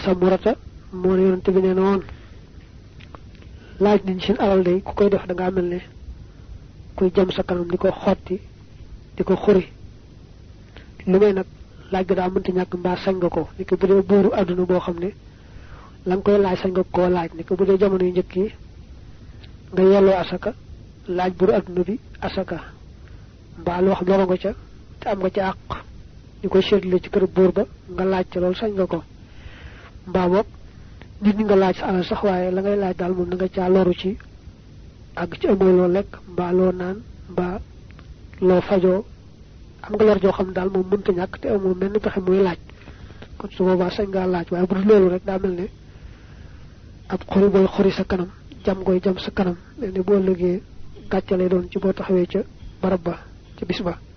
Samurata mo yonent bi ne non laaj nit seen alal day ku koy def da nga melne kuy jëm sa kanam diko xotti diko xuri lu may nak laaj ga da mënti ñak mba sañ nga ko ni ko bu dee buuru aduna boo xam ne la nga koy laaj sañ nga koo laaj ni ko bu dee jamono yu njëkk yi nga yelloo asaka laaj buuru aduna bi asaka mbaa loo xam loro nga ca te am nga ca àq ñu koy seetle ci kër buur ba nga laaj ca loolu sañ nga ko mbaa boog nit ñi nga laaj sa alal sax waaye la ngay laaj daal moom nga caa loru ci àgg ci amoy loo lekk mbaa loo naan mbaa loo fajoo am nga lor joo xam daal moom mënta ñàkk te amoo mel ni pexe muy laaj kon su boobaa sañ ngaa laaj waaye bu dul loolu rek daa mel ne ab xori booy xori sa kanam jam goy jam sa kanam mel ne boo lëgee gàcce lay doon ci boo taxawee ca barab ba ca bis ba